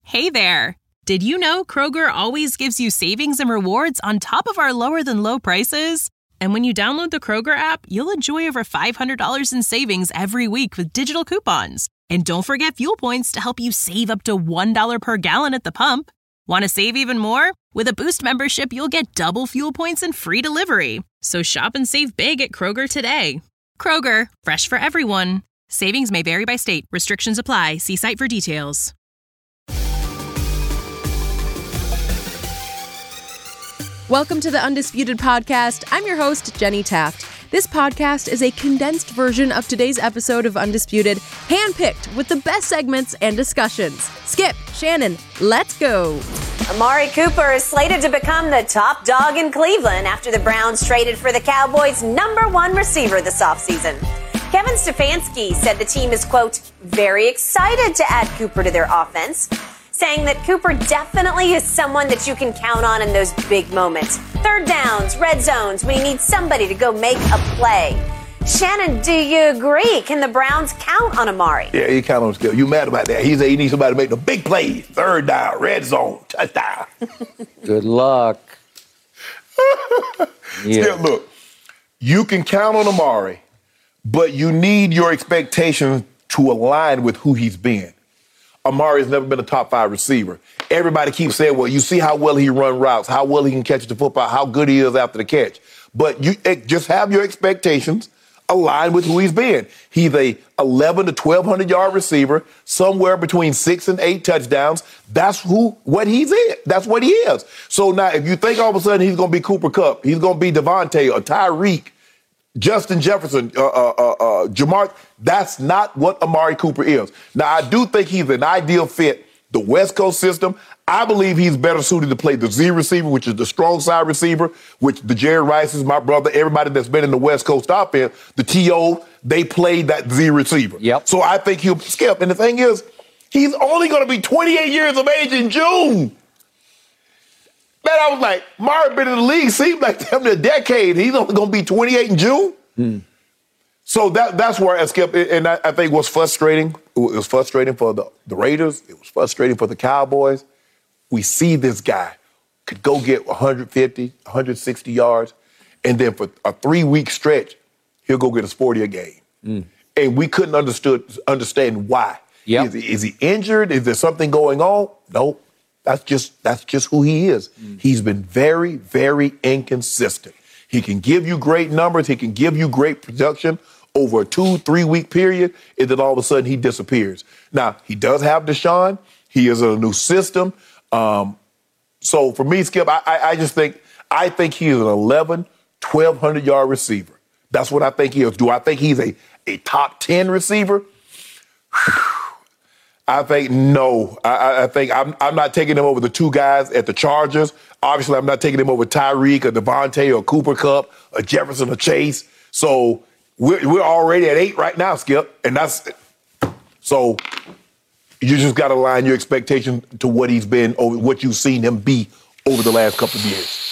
Hey there! Did you know Kroger always gives you savings and rewards on top of our lower-than-low prices? And when you download the Kroger app, you'll enjoy over $500 in savings every week with digital coupons. And don't forget fuel points to help you save up to $1 per gallon at the pump. Want to save even more? With a Boost membership, you'll get double fuel points and free delivery. So shop and save big at Kroger today. Kroger, fresh for everyone. Savings may vary by state. Restrictions apply. See site for details. Welcome to the Undisputed Podcast. I'm your host, Jenny Taft. This podcast is a condensed version of today's episode of Undisputed, handpicked with the best segments and discussions. Skip, Shannon, let's go. Amari Cooper is slated to become the top dog in Cleveland after the Browns traded for the Cowboys' #1 receiver this offseason. Kevin Stefanski said the team is, quote, very excited to add Cooper to their offense, saying that Cooper definitely is someone that you can count on in those big moments. Third downs, red zones, when you need somebody to go make a play. Shannon, do you agree? Can the Browns count on Amari? Yeah, you count on skill. You mad about that? He said he needs somebody to make the big plays. Third down, red zone, touchdown. Good luck. Yeah. Still, look, you can count on Amari, but you need your expectations to align with who he's been. Amari has never been a top 5 receiver. Everybody keeps saying, well, you see how well he run routes, how well he can catch the football, how good he is after the catch. But you just have your expectations align with who he's been. He's a 1,100 to 1,200 yard receiver, somewhere between 6 and 8 touchdowns. That's what he's in. That's what he is. So now if you think all of a sudden he's going to be Cooper Kupp, he's going to be Devontae or Tyreek, Justin Jefferson, Jamar, that's not what Amari Cooper is. Now, I do think he's an ideal fit, the West Coast system. I believe he's better suited to play the Z receiver, which is the strong side receiver, which the Jerry Rices, my brother, everybody that's been in the West Coast offense, the T.O., they played that Z receiver. Yep. So I think he'll skip. And the thing is, he's only going to be 28 years of age in June. Man, I was like, Amari been in the league, seems like him a decade. He's only going to be 28 in June. So that's where I skipped. And I think what's frustrating, it was frustrating for the Raiders. It was frustrating for the Cowboys. We see this guy could go get 150, 160 yards, and then for a 3-week stretch, he'll go get a 40 a game. And we couldn't understand why. Yep. Is he injured? Is there something going on? No. That's just who he is. He's been very, very inconsistent. He can give you great numbers. He can give you great production over a 2-3 week period, and then all of a sudden he disappears. Now, he does have Deshaun. He is in a new system. So for me, Skip, I think he is an 1,200 yard receiver. That's what I think he is. Do I think he's a top 10 receiver? I think no. I think I'm not taking him over the 2 guys at the Chargers. Obviously, I'm not taking him over Tyreek or Devontae or Cooper Kupp or Jefferson or Chase. So we're already at 8 right now, Skip. And so you just got to align your expectation to what he's been over, what you've seen him be over the last couple of years.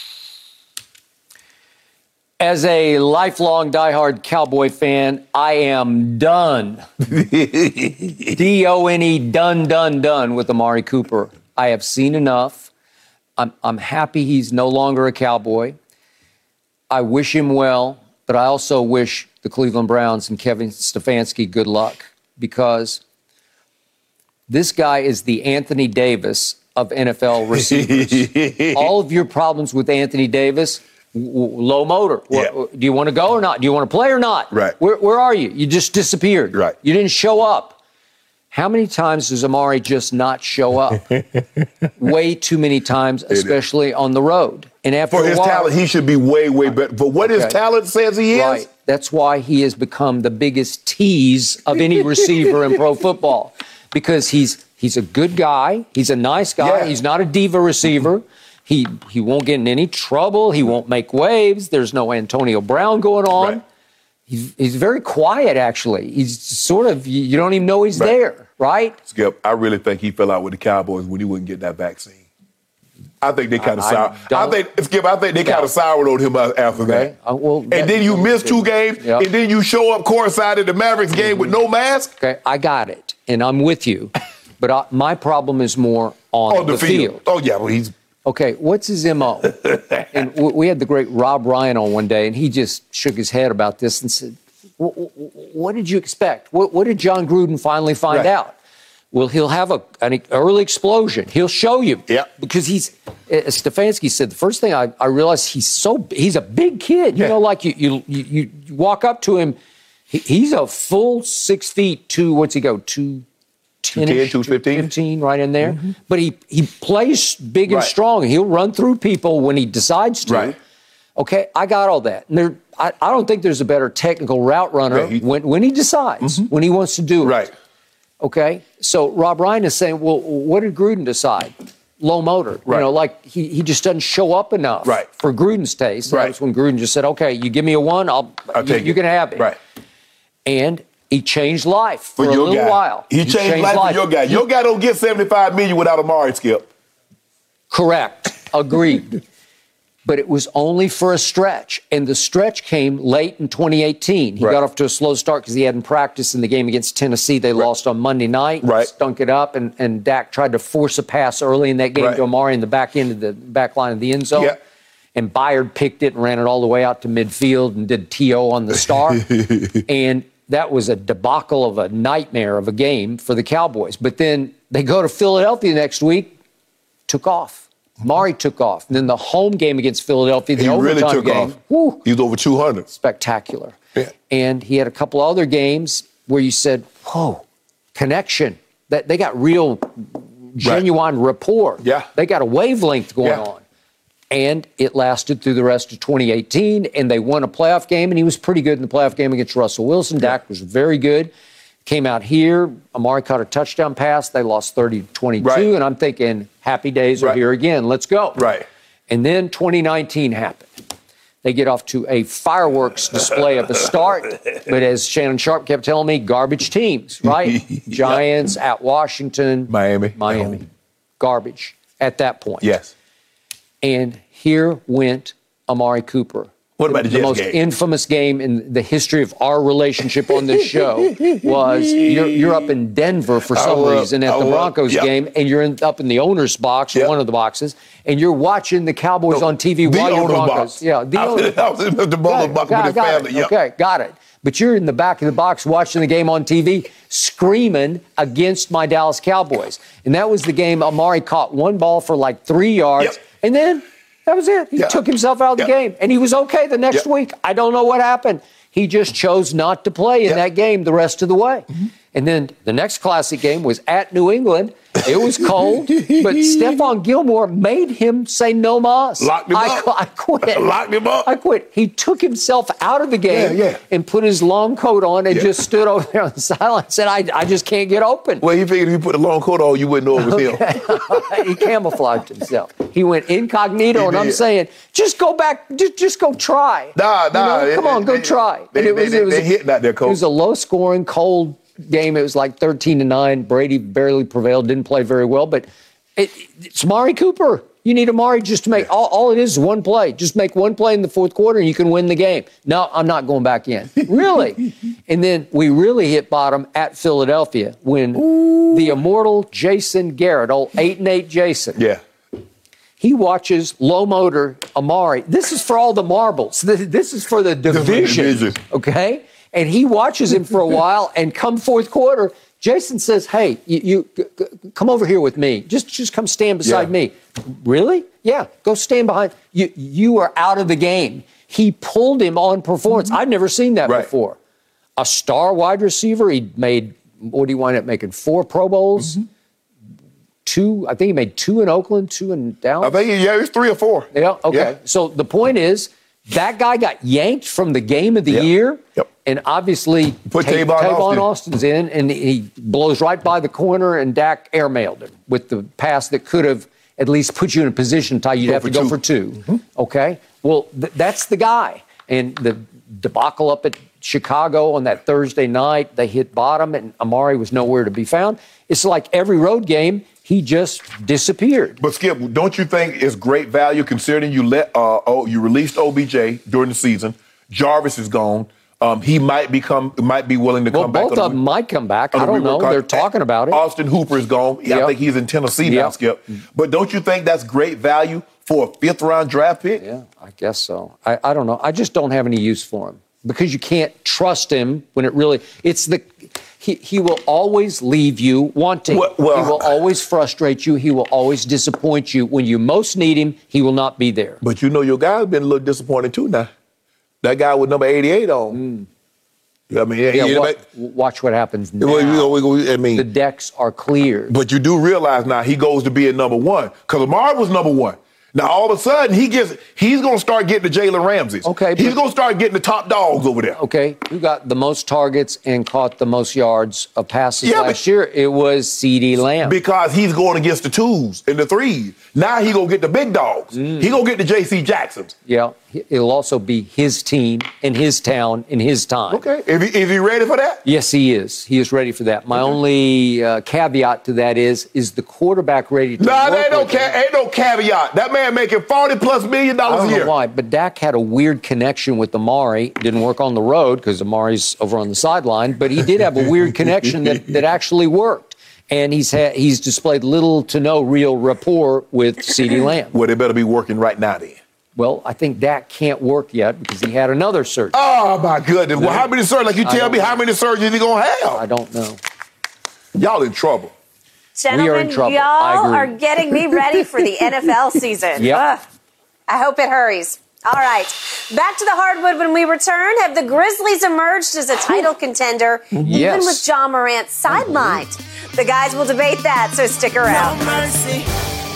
As a lifelong diehard Cowboy fan, I am done. D-O-N-E, done with Amari Cooper. I have seen enough. I'm happy he's no longer a Cowboy. I wish him well, but I also wish the Cleveland Browns and Kevin Stefanski good luck, because this guy is the Anthony Davis of NFL receivers. All of your problems with Anthony Davis, low motor. Yeah. Do you want to go or not? Do you want to play or not? Right. Where are you? You just disappeared. Right. You didn't show up. How many times does Amari just not show up? Way too many times, especially on the road. And after for his while, talent, he should be way, way better. For what his talent says he is. Right. That's why he has become the biggest tease of any receiver in pro football, because he's a good guy. He's a nice guy. Yeah. He's not a diva receiver. He won't get in any trouble. He won't make waves. There's no Antonio Brown going on. Right. He's very quiet, actually. He's sort of, you don't even know he's there, right? Skip, I really think he fell out with the Cowboys when he wouldn't get that vaccine. I think they kind of soured. I think they kind of soured on him after that. And then you miss 2 games, and then you show up courtside at the Mavericks game with no mask. Okay, I got it, and I'm with you. But my problem is more on the field. Oh, yeah, well, he's... Okay, what's his MO? And we had the great Rob Ryan on one day, and he just shook his head about this and said, what did you expect? What did John Gruden finally find out? Well, he'll have an early explosion. He'll show you. Yeah. Because as Stefanski said, the first thing I realized, he's a big kid. You know, like you walk up to him, he's a full 6 feet, what's he go, 210, 215, right in there. Mm-hmm. But he plays big and strong. He'll run through people when he decides to. Right. Okay, I got all that. And I don't think there's a better technical route runner when he decides, when he wants to do it. Right. Okay, so Rob Ryan is saying, well, what did Gruden decide? Low motor. Right. You know, like he just doesn't show up enough for Gruden's taste. Right. That's when Gruden just said, okay, you give me a 1, you can have it. Right. And he changed life for a little while. He changed life for your guy. Your guy don't get $75 million without Amari, Skip. Correct. Agreed. But it was only for a stretch, and the stretch came late in 2018. He got off to a slow start because he hadn't practiced in the game against Tennessee. They lost on Monday night, stunk it up, and Dak tried to force a pass early in that game to Amari in the back end of the back line of the end zone. Yeah. And Byard picked it and ran it all the way out to midfield and did TO on the star. And that was a debacle of a nightmare of a game for the Cowboys. But then they go to Philadelphia next week, took off. Amari took off. And then the home game against Philadelphia, the overtime game. Whew, he was over 200. Spectacular. Yeah. And he had a couple other games where you said, whoa, connection. That they got real, genuine rapport. Yeah. They got a wavelength going on. And it lasted through the rest of 2018, and they won a playoff game, and he was pretty good in the playoff game against Russell Wilson. Dak was very good. Came out here, Amari caught a touchdown pass. They lost 30-22, and I'm thinking, happy days are here again. Let's go. Right. And then 2019 happened. They get off to a fireworks display at the start, but as Shannon Sharp kept telling me, garbage teams, right? Giants at Washington. Miami. Garbage at that point. Yes. And here went Amari Cooper. What about the most infamous game in the history of our relationship on this show was you're up in Denver for some reason at the Broncos game, and you're up in the owner's box, or one of the boxes, and you're watching the Cowboys on TV while you're Broncos. Box. Yeah, the owner's box. I was in the box with his family. Yep. Okay, got it. But you're in the back of the box watching the game on TV, screaming against my Dallas Cowboys. And that was the game Amari caught one ball for like 3 yards, and then that was it. He took himself out of the game, and he was okay the next week. I don't know what happened. He just chose not to play in that game the rest of the way. Mm-hmm. And then the next classic game was at New England. It was cold, but Stephon Gilmore made him say no mas. Locked him up. I quit. Locked him up. I quit. He took himself out of the game and put his long coat on and just stood over there on the sideline and said, I just can't get open. Well, he figured if he put a long coat on, you wouldn't know it was him. He camouflaged himself. He went incognito, and I'm saying, just go back, just go try. Nah. Come on, go try. They hitting out there, Coach. It was a low-scoring, cold game. It was like 13-9. Brady barely prevailed, didn't play very well, but it's Amari Cooper. You need Amari just to make all it is one play. Just make one play in the fourth quarter and you can win the game. No, I'm not going back in. Really? And then we really hit bottom at Philadelphia when the immortal Jason Garrett, old 8-8 Jason. Yeah. He watches low motor Amari. This is for all the marbles. This is for the division. Okay? And he watches him for a while, and come fourth quarter, Jason says, hey, you come over here with me. Just come stand beside me. Really? Yeah, go stand behind. You are out of the game. He pulled him on performance. I've never seen that before. A star wide receiver. He made, what do you wind up making, 4 Pro Bowls? 2, I think he made 2 in Oakland, 2 in Dallas. I think, it was 3 or 4. Yeah, okay. Yeah. So the point is, that guy got yanked from the game of the year. Yep. And obviously, put Tavon Austin's in, and he blows right by the corner, and Dak airmailed him with the pass that could have at least put you in a position, Ty, you'd have to go for 2. Okay? Well, that's the guy. And the debacle up at Chicago on that Thursday night, they hit bottom, and Amari was nowhere to be found. It's like every road game, he just disappeared. But Skip, don't you think it's great value considering you released OBJ during the season? Jarvis is gone. He might be willing to come back. Both of them might come back. I don't know. They're talking about it. Austin Hooper is gone. I think he's in Tennessee now, Skip. But don't you think that's great value for a 5th-round draft pick? Yeah, I guess so. I don't know. I just don't have any use for him because you can't trust him when it really – He will always leave you wanting. He will always frustrate you. He will always disappoint you. When you most need him, he will not be there. But you know your guy's been a little disappointed too now. That guy with number 88 on. I mean, watch what happens now. The decks are cleared. But you do realize now he goes to be at number 1 because Amari was number 1. Now, all of a sudden, he's going to start getting the Jalen Ramseys. Okay. He's going to start getting the top dogs over there. Okay. Who got the most targets and caught the most yards of passes last year? It was CeeDee Lamb. Because he's going against the 2s and the 3s. Now he's going to get the big dogs. He's going to get the J.C. Jacksons. Yeah. It'll also be his team in his town in his time. Okay. Is he ready for that? Yes, he is. He is ready for that. My only caveat to that is the quarterback ready to work ain't no caveat. That man making $40+ million a year. I don't know why, but Dak had a weird connection with Amari. Didn't work on the road because Amari's over on the sideline, but he did have a weird connection that actually worked. And he's displayed little to no real rapport with CeeDee Lamb. Well, they better be working right now then. Well, I think Dak can't work yet because he had another surgery. Oh, my goodness. Well, how many surgeries? Like you tell me how many surgeries he going to have? I don't know. Y'all in trouble. Gentlemen, we are in trouble. Y'all are getting me ready for the NFL season. Yep. I hope it hurries. All right. Back to the hardwood when we return. Have the Grizzlies emerged as a title contender, even with Ja Morant sidelined? The guys will debate that, so stick around. No mercy.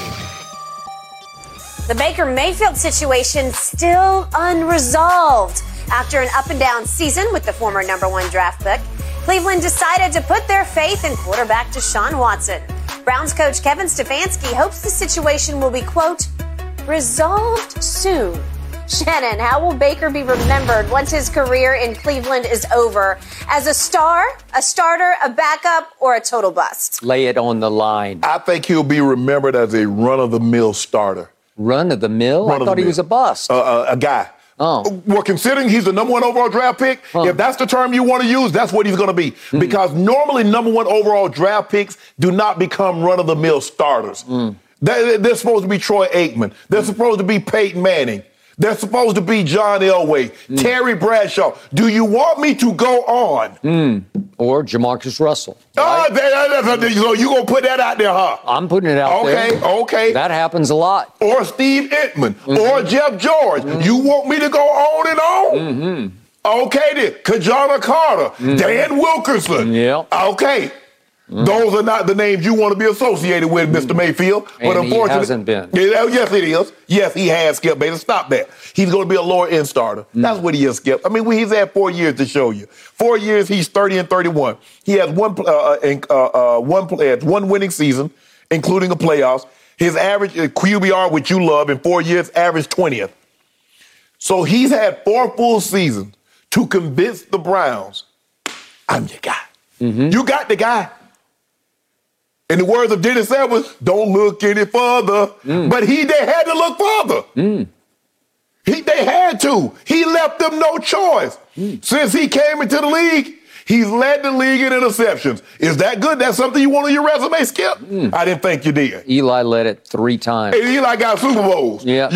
The Baker Mayfield situation still unresolved. After an up-and-down season with the former #1 draft pick, Cleveland decided to put their faith in quarterback Deshaun Watson. Browns coach Kevin Stefanski hopes the situation will be, quote, resolved soon. Shannon, how will Baker be remembered once his career in Cleveland is over? As a star, a starter, a backup, or a total bust? Lay it on the line. I think he'll be remembered as a run-of-the-mill starter. Run-of-the-mill? I thought he was a bust. A guy. Oh. Well, considering he's the #1 overall draft pick, if that's the term you want to use, that's what he's going to be. Because normally #1 overall draft picks do not become run-of-the-mill starters. They're supposed to be Troy Aikman. They're supposed to be Peyton Manning. They're supposed to be John Elway, Terry Bradshaw. Do you want me to go on? Or Jamarcus Russell. Right? So you going to put that out there, huh? I'm putting it out there. Okay. That happens a lot. Or Steve Entman. Or Jeff George. You want me to go on and on? Okay, then. Kajana Carter. Dan Wilkerson. Yeah. Okay. Those are not the names you want to be associated with, Mr. Mayfield. But unfortunately, he hasn't been. Yes, it is. Yes, he has, Skip Bayless. Stop that. He's going to be a lower-end starter. That's what he is, Skip. I mean, he's had 4 years to show you. 4 years, he's 30-31. He has one winning season, including a playoffs. His average QBR, which you love, in 4 years, averaged 20th. So he's had 4 full seasons to convince the Browns, I'm your guy. You got the guy. In the words of Dennis Edwards, don't look any further. But they had to look further. They had to. He left them no choice. Since he came into the league, he's led the league in interceptions. Is that good? That's something you want on your resume, Skip? I didn't think you did. Eli led it 3 times. And Eli got Super Bowls. Yeah.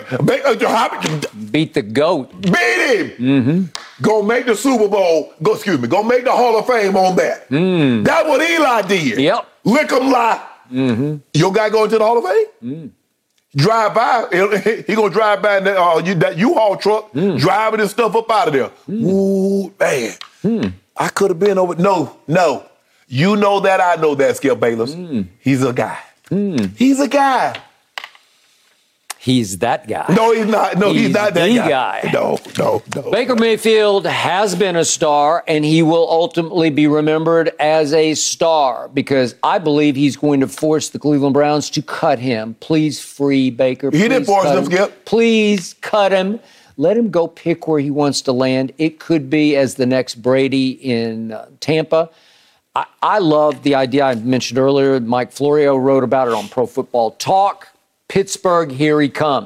Beat the GOAT. Beat him. Go make the Super Bowl. Go make the Hall of Fame on that. That's what Eli did. Yep. Lick 'em lie. Your guy going to the Hall of Fame? Drive by. He going to drive by that U-Haul truck, driving his stuff up out of there. Ooh, man. I could have been over. No. You know that. I know that, Skip Bayless. He's a guy. He's a guy. He's that guy. No, he's not. No, he's not that guy. No. Baker Mayfield has been a star, and he will ultimately be remembered as a star because I believe he's going to force the Cleveland Browns to cut him. Please free Baker. He didn't force him, Skip. Please cut him. Let him go pick where he wants to land. It could be as the next Brady in Tampa. I love the idea I mentioned earlier. Mike Florio wrote about it on Pro Football Talk. Pittsburgh, here he comes.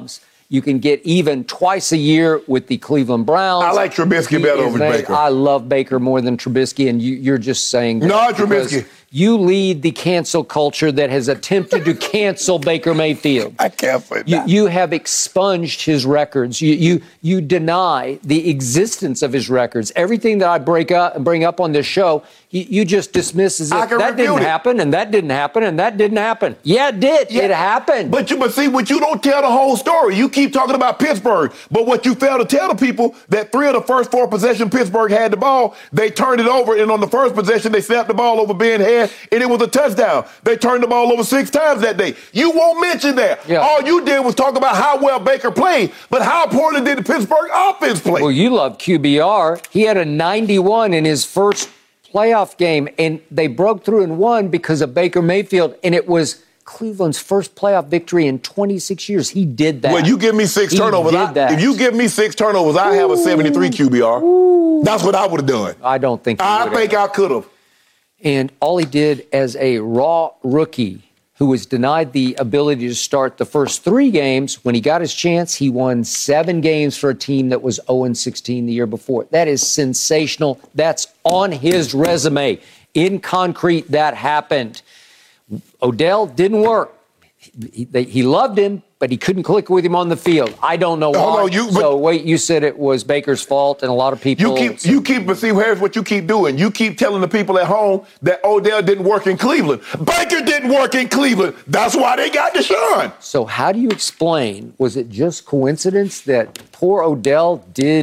You can get even twice a year with the Cleveland Browns. I like Trubisky better over Baker. I love Baker more than Trubisky, and you're just saying that. No, Trubisky. You lead the cancel culture that has attempted to cancel Baker Mayfield. I can't say that. You have expunged his records. You deny the existence of his records. Everything that I bring up on this show, you just dismiss as if that didn't happen, and that didn't happen, and that didn't happen. Yeah, it did. Yeah. It happened. But see, what you don't tell the whole story. You keep talking about Pittsburgh, but what you fail to tell the people that 3 of the first 4 possessions Pittsburgh had the ball, they turned it over, and on the first possession they snapped the ball over Ben's head, and it was a touchdown. They turned the ball over 6 times that day. You won't mention that. Yeah. All you did was talk about how well Baker played, but how poorly did the Pittsburgh offense play? Well, you love QBR. He had a 91 in his first playoff game, and they broke through and won because of Baker Mayfield, and it was Cleveland's first playoff victory in 26 years. He did that. Well, you give me 6 turnovers. If you give me 6 turnovers, I have a 73 QBR. Ooh. That's what I would have done. I don't think I could have. And all he did as a raw rookie who was denied the ability to start the first 3 games, when he got his chance, he won 7 games for a team that was 0-16 the year before. That is sensational. That's on his resume. In concrete, that happened. Odell didn't work. He loved him, but he couldn't click with him on the field. I don't know why. You said it was Baker's fault, and a lot of people. But see, here's what you keep doing. You keep telling the people at home that Odell didn't work in Cleveland. Baker didn't work in Cleveland. That's why they got Deshaun. So how do you explain? Was it just coincidence that poor Odell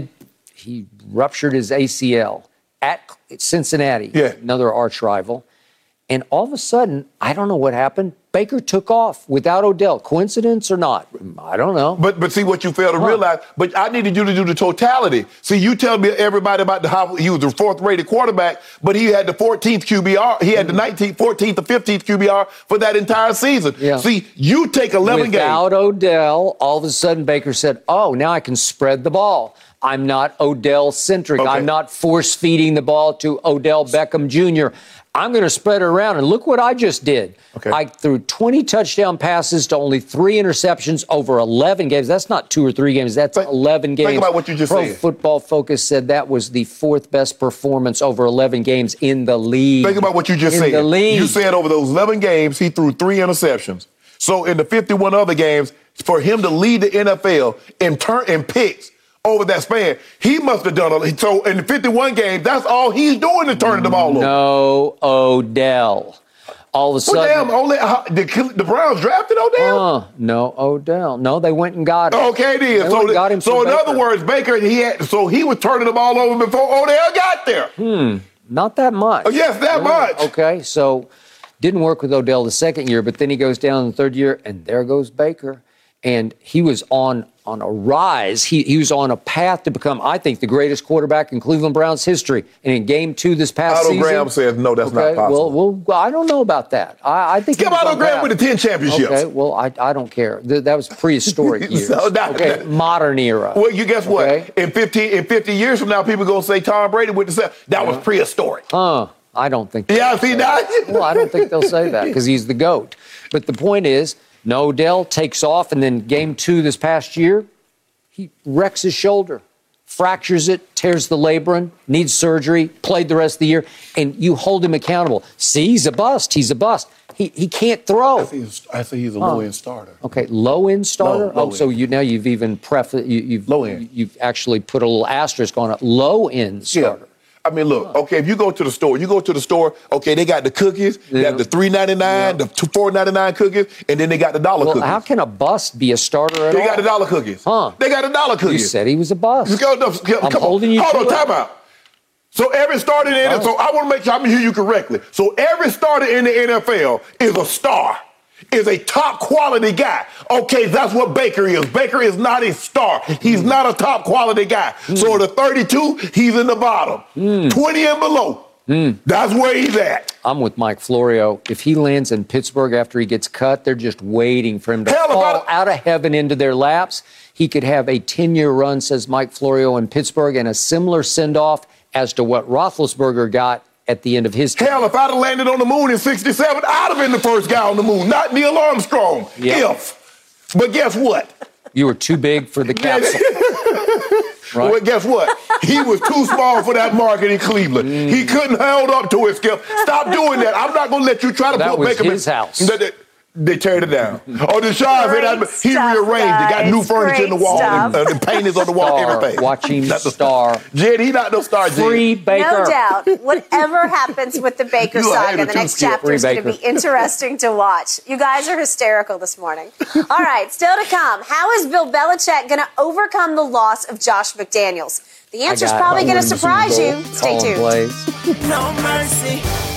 he ruptured his ACL at Cincinnati, another arch rival, and all of a sudden, I don't know what happened. Baker took off without Odell. Coincidence or not? I don't know. But see what you fail to realize. But I needed you to do the totality. See, you tell me everybody about how he was the 4th-rated quarterback, but he had the 14th QBR. He had the 14th or 15th QBR for that entire season. Yeah. See, you take 11 games. Without Odell, all of a sudden Baker said, oh, now I can spread the ball. I'm not Odell-centric. Okay. I'm not force-feeding the ball to Odell Beckham Jr. I'm going to spread it around, and look what I just did. Okay. I threw 20 touchdown passes to only 3 interceptions over 11 games. That's not 2 or 3 games. That's 11 games. Think about what you just said. Pro Football Focus said that was the 4th best performance over 11 games in the league. Think about what you just said. In the league. You said over those 11 games, he threw 3 interceptions. So in the 51 other games, for him to lead the NFL in picks over that span, he must have done it. So in the 51 games, that's all he's doing is turning the ball over. No Odell. All of a sudden. The Browns drafted Odell? No Odell. No, they went and got him. Okay, then. So in other words, Baker, he was turning the ball over before Odell got there. Not that much. Yes, that much. Okay, so didn't work with Odell the second year, but then he goes down in the 3rd year, and there goes Baker. And he was on a rise. He was on a path to become, I think, the greatest quarterback in Cleveland Browns history. And in Game 2 this past season. Otto Graham says, no, that's not possible. Well, I don't know about that. I think give Otto Graham with the 10 championships. Okay, well, I don't care. That was prehistoric years. Modern era. Well, you guess what? Okay. In 50 years from now, people are going to say Tom Brady with the 7. That was prehistoric. I don't think. Yeah, see that? Well, I don't think they'll say that because he's the GOAT. But the point is, no, Odell takes off, and then Game 2 this past year, he wrecks his shoulder, fractures it, tears the labrum, needs surgery, played the rest of the year, and you hold him accountable. See, he's a bust. He can't throw. I say he's a low-end starter. Okay, low-end starter? Low so you've even you've actually put a little asterisk on it. Low-end starter. I mean, look, okay, if you go to the store, okay, they got the cookies, they have the $3.99, the $4.99 cookies, and then they got the dollar cookies. How can a bust be a starter at all? They got the dollar cookies. They got the dollar cookies. You said he was a bust. Hold on, time out. So every starter in the NFL, so I want to make sure I'm hear you correctly. So every starter in the NFL is a star. Is a top quality guy. Okay, that's what Baker is. Baker is not a star. He's not a top quality guy. So the 32, he's in the bottom. 20 and below. That's where he's at. I'm with Mike Florio. If he lands in Pittsburgh after he gets cut, they're just waiting for him to fall out of heaven into their laps. He could have a 10-year run, says Mike Florio, in Pittsburgh, and a similar send-off as to what Roethlisberger got at the end of his time. Hell, if I'd have landed on the moon in 67, I'd have been the first guy on the moon, not Neil Armstrong. But guess what? You were too big for the capsule. Right? Well, guess what? He was too small for that market in Cleveland. He couldn't hold up to it, Skip. Stop doing that. I'm not going to let you try to that put was Baker. His house. They teared it down. Oh, Deshaun, he rearranged it, got new furniture in the wall, and paintings on the wall, everything. Watching Star. Jed, he not no star, Jed. Free Baker. No doubt. Whatever happens with the Baker saga, the next chapter is going to be interesting to watch. You guys are hysterical this morning. All right, still to come. How is Bill Belichick going to overcome the loss of Josh McDaniels? The answer's probably going to surprise you. Stay tuned. No mercy.